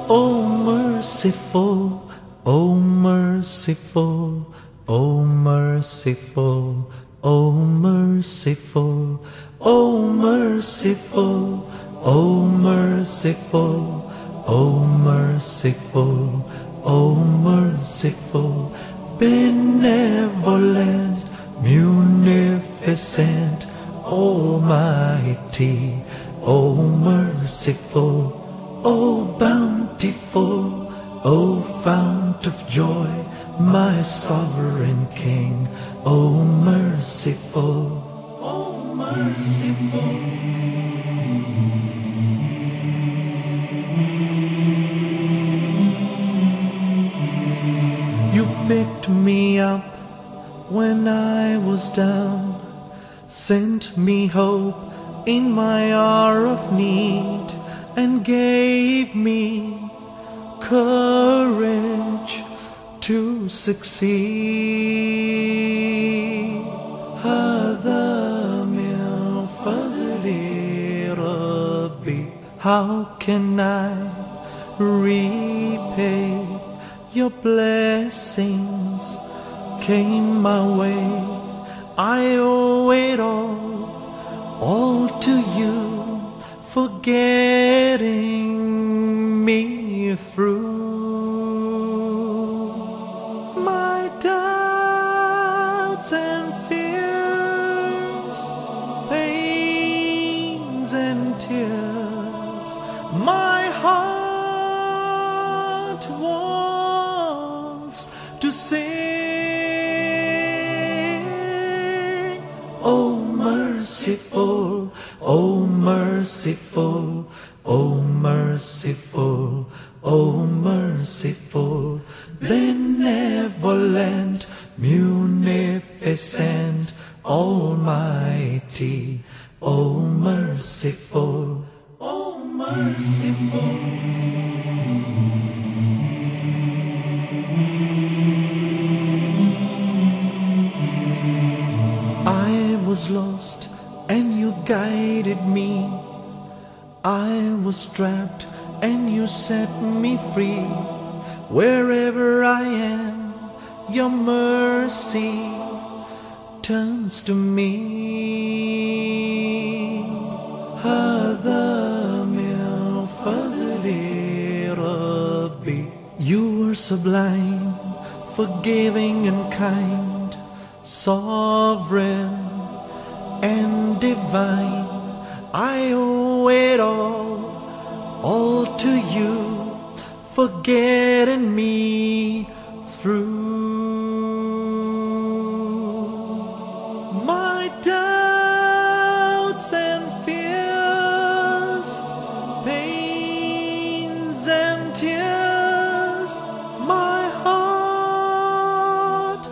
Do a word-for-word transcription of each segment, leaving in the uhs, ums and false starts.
O merciful, O merciful, O merciful, O merciful, O merciful, O merciful, O merciful, O merciful, benevolent, munificent, almighty, O merciful, O bountiful, O fount of joy, my sovereign King, O merciful, O merciful. You picked me up when I was down, sent me hope in my hour of need, and gave me courage to succeed. هذا من فضل ربي. How can I repay your blessings? Came my way, I owe it all, all to you, for getting me through my doubts and fears, pains and tears. My heart wants to sing. Oh merciful, oh merciful, oh merciful, oh merciful, benevolent, munificent, almighty, oh merciful, oh merciful. I was lost and you guided me. I was trapped and you set me free. Wherever I am, your mercy turns to me. هذا من فضل ربي. You are sublime, forgiving and kind, sovereign and divine. I owe it all, all to you, for getting me through my doubts and fears, pains and tears. My heart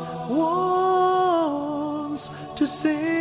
wants to sing.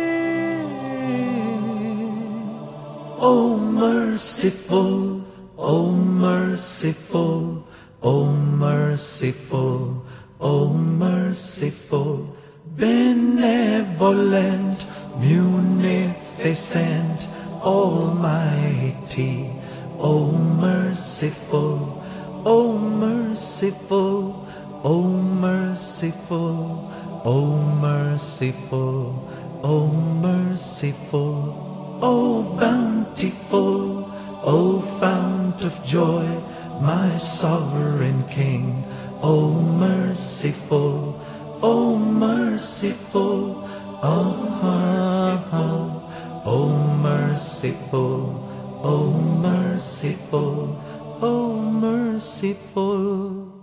Oh merciful, oh merciful, oh merciful, oh merciful, benevolent, munificent, almighty, oh merciful, oh merciful, oh merciful, oh merciful, oh merciful. O bountiful, O fount of joy, my sovereign King, O merciful, O merciful, O merciful, O merciful, O merciful, O merciful.